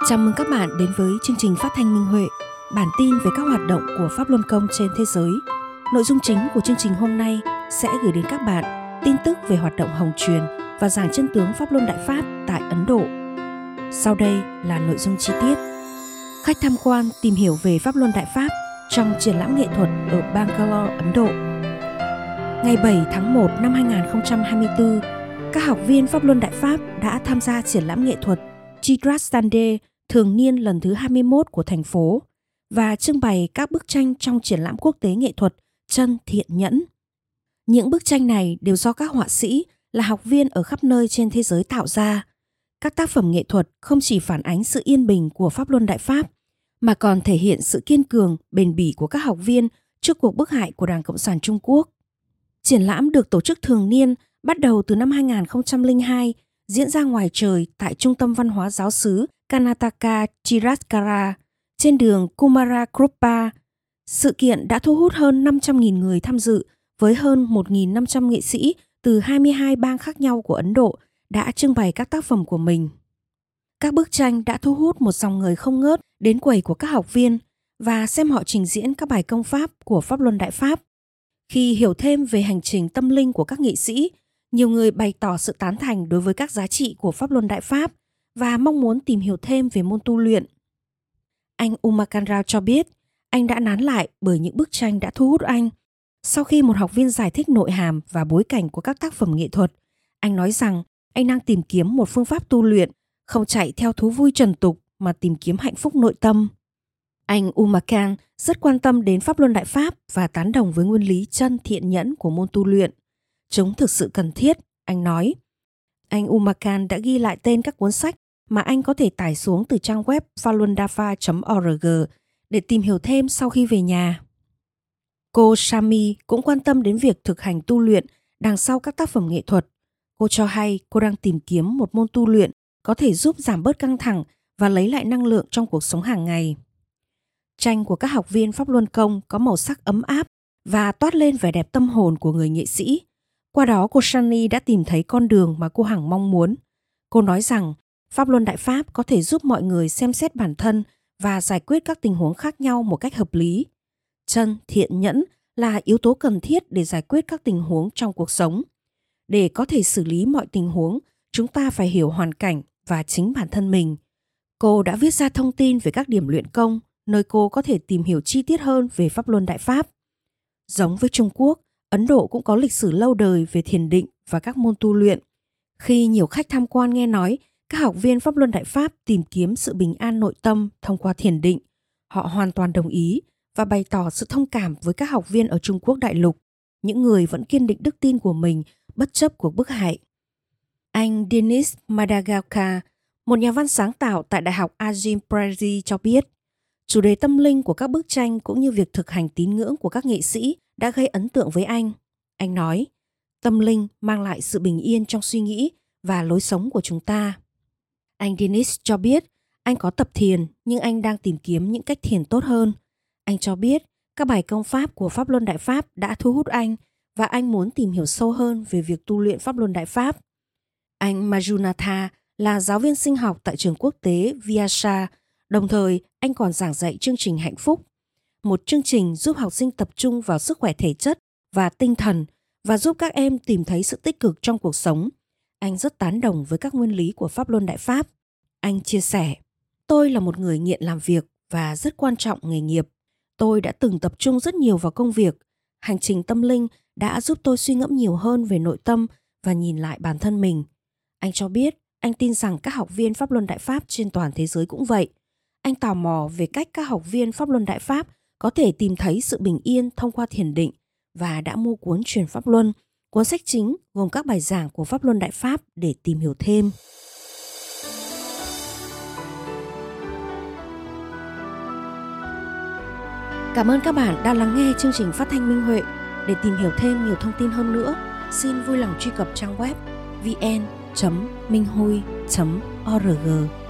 Chào mừng các bạn đến với chương trình phát thanh Minh Huệ, bản tin về các hoạt động của Pháp Luân Công trên thế giới. Nội dung chính của chương trình hôm nay sẽ gửi đến các bạn tin tức về hoạt động hồng truyền và giảng chân tướng Pháp Luân Đại Pháp tại Ấn Độ. Sau đây là nội dung chi tiết. Khách tham quan tìm hiểu về Pháp Luân Đại Pháp trong triển lãm nghệ thuật ở Bangalore, Ấn Độ. Ngày 7 tháng 1 năm 2024, các học viên Pháp Luân Đại Pháp đã tham gia triển lãm nghệ thuật Chitra Sunday thường niên lần thứ 21 của thành phố và trưng bày các bức tranh trong triển lãm quốc tế nghệ thuật Chân Thiện Nhẫn. Những bức tranh này đều do các họa sĩ là học viên ở khắp nơi trên thế giới tạo ra. Các tác phẩm nghệ thuật không chỉ phản ánh sự yên bình của Pháp Luân Đại Pháp, mà còn thể hiện sự kiên cường, bền bỉ của các học viên trước cuộc bức hại của Đảng Cộng sản Trung Quốc. Triển lãm được tổ chức thường niên bắt đầu từ năm 2002, diễn ra ngoài trời tại Trung tâm Văn hóa Giáo xứ Karnataka Chiraskara trên đường Kumarakrupa. Sự kiện đã thu hút hơn 500.000 người tham dự với hơn 1.500 nghệ sĩ từ 22 bang khác nhau của Ấn Độ đã trưng bày các tác phẩm của mình. Các bức tranh đã thu hút một dòng người không ngớt đến quầy của các học viên và xem họ trình diễn các bài công pháp của Pháp Luân Đại Pháp. Khi hiểu thêm về hành trình tâm linh của các nghệ sĩ, nhiều người bày tỏ sự tán thành đối với các giá trị của Pháp Luân Đại Pháp và mong muốn tìm hiểu thêm về môn tu luyện. Anh Umakant Rao cho biết anh đã nán lại bởi những bức tranh đã thu hút anh. Sau khi một học viên giải thích nội hàm và bối cảnh của các tác phẩm nghệ thuật, anh nói rằng anh đang tìm kiếm một phương pháp tu luyện, không chạy theo thú vui trần tục mà tìm kiếm hạnh phúc nội tâm. Anh Umakant rất quan tâm đến Pháp Luân Đại Pháp và tán đồng với nguyên lý chân thiện nhẫn của môn tu luyện. Chúng thực sự cần thiết, anh nói. Anh Umakant đã ghi lại tên các cuốn sách mà anh có thể tải xuống từ trang web falundafa.org để tìm hiểu thêm sau khi về nhà. Cô Shami cũng quan tâm đến việc thực hành tu luyện đằng sau các tác phẩm nghệ thuật. Cô cho hay cô đang tìm kiếm một môn tu luyện có thể giúp giảm bớt căng thẳng và lấy lại năng lượng trong cuộc sống hàng ngày. Tranh của các học viên Pháp Luân Công có màu sắc ấm áp và toát lên vẻ đẹp tâm hồn của người nghệ sĩ. Qua đó cô Shani đã tìm thấy con đường mà cô hằng mong muốn. Cô nói rằng Pháp Luân Đại Pháp có thể giúp mọi người xem xét bản thân và giải quyết các tình huống khác nhau một cách hợp lý. Chân thiện nhẫn là yếu tố cần thiết để giải quyết các tình huống trong cuộc sống. Để có thể xử lý mọi tình huống, chúng ta phải hiểu hoàn cảnh và chính bản thân mình. Cô đã viết ra thông tin về các điểm luyện công, nơi cô có thể tìm hiểu chi tiết hơn về Pháp Luân Đại Pháp. Giống với Trung Quốc, Ấn Độ cũng có lịch sử lâu đời về thiền định và các môn tu luyện. Khi nhiều khách tham quan nghe nói các học viên Pháp Luân Đại Pháp tìm kiếm sự bình an nội tâm thông qua thiền định, họ hoàn toàn đồng ý và bày tỏ sự thông cảm với các học viên ở Trung Quốc đại lục, những người vẫn kiên định đức tin của mình bất chấp cuộc bức hại. Anh Dinesh Madagawkar, một nhà văn sáng tạo tại Đại học Ajim Prezi cho biết, chủ đề tâm linh của các bức tranh cũng như việc thực hành tín ngưỡng của các nghệ sĩ đã gây ấn tượng với anh. Anh nói, tâm linh mang lại sự bình yên trong suy nghĩ và lối sống của chúng ta. Anh Dinesh cho biết anh có tập thiền nhưng anh đang tìm kiếm những cách thiền tốt hơn. Anh cho biết các bài công pháp của Pháp Luân Đại Pháp đã thu hút anh và anh muốn tìm hiểu sâu hơn về việc tu luyện Pháp Luân Đại Pháp. Anh Majunatha là giáo viên sinh học tại trường quốc tế Vyasa, đồng thời anh còn giảng dạy chương trình hạnh phúc, một chương trình giúp học sinh tập trung vào sức khỏe thể chất và tinh thần và giúp các em tìm thấy sự tích cực trong cuộc sống. Anh rất tán đồng với các nguyên lý của Pháp Luân Đại Pháp. Anh chia sẻ, tôi là một người nghiện làm việc và rất quan trọng nghề nghiệp. Tôi đã từng tập trung rất nhiều vào công việc. Hành trình tâm linh đã giúp tôi suy ngẫm nhiều hơn về nội tâm và nhìn lại bản thân mình. Anh cho biết anh tin rằng các học viên Pháp Luân Đại Pháp trên toàn thế giới cũng vậy. Anh tò mò về cách các học viên Pháp Luân Đại Pháp có thể tìm thấy sự bình yên thông qua thiền định và đã mua cuốn Truyền Pháp Luân, cuốn sách chính gồm các bài giảng của Pháp Luân Đại Pháp để tìm hiểu thêm. Cảm ơn các bạn đã lắng nghe chương trình phát thanh Minh Huệ. Để tìm hiểu thêm nhiều thông tin hơn nữa, xin vui lòng truy cập trang web vn.minhui.org.